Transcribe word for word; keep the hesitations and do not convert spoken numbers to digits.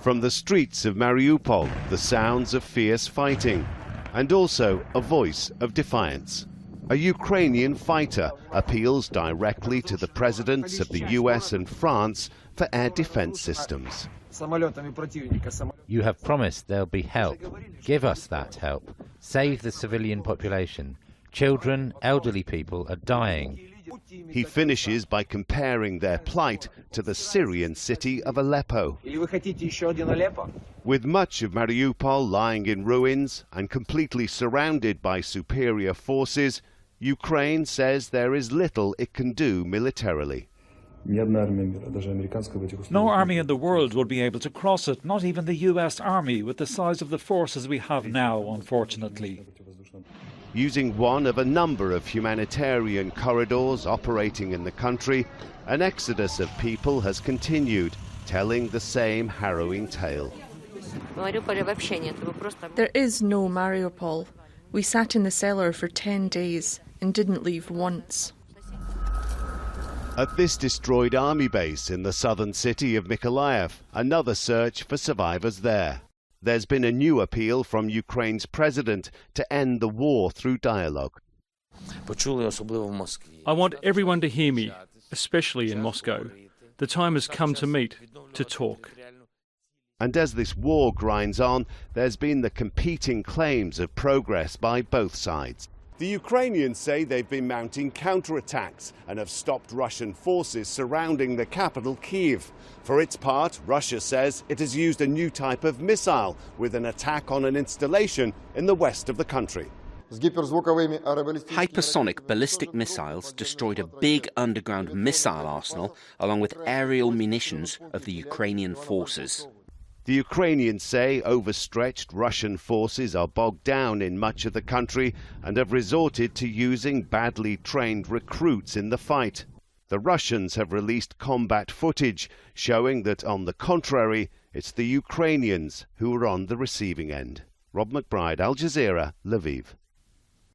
From the streets of Mariupol, the sounds of fierce fighting, and also a voice of defiance. A Ukrainian fighter appeals directly to the presidents of the U S and France for air defense systems. You have promised there'll be help. Give us that help. Save the civilian population. Children, elderly people are dying. He finishes by comparing their plight to the Syrian city of Aleppo. With much of Mariupol lying in ruins and completely surrounded by superior forces, Ukraine says there is little it can do militarily. No army in the world will be able to cross it, not even the U S Army with the size of the forces we have now, unfortunately. Using one of a number of humanitarian corridors operating in the country, an exodus of people has continued, telling the same harrowing tale. There is no Mariupol. We sat in the cellar for ten days and didn't leave once. At this destroyed army base in the southern city of Mykolaiv, another search for survivors there. There's been a new appeal from Ukraine's president to end the war through dialogue. I want everyone to hear me, especially in Moscow. The time has come to meet, to talk. And as this war grinds on, there's been the competing claims of progress by both sides. The Ukrainians say they've been mounting counterattacks and have stopped Russian forces surrounding the capital, Kyiv. For its part, Russia says it has used a new type of missile with an attack on an installation in the west of the country. Hypersonic ballistic missiles destroyed a big underground missile arsenal along with aerial munitions of the Ukrainian forces. The Ukrainians say overstretched Russian forces are bogged down in much of the country and have resorted to using badly trained recruits in the fight. The Russians have released combat footage showing that, on the contrary, it's the Ukrainians who are on the receiving end. Rob McBride, Al Jazeera, Lviv.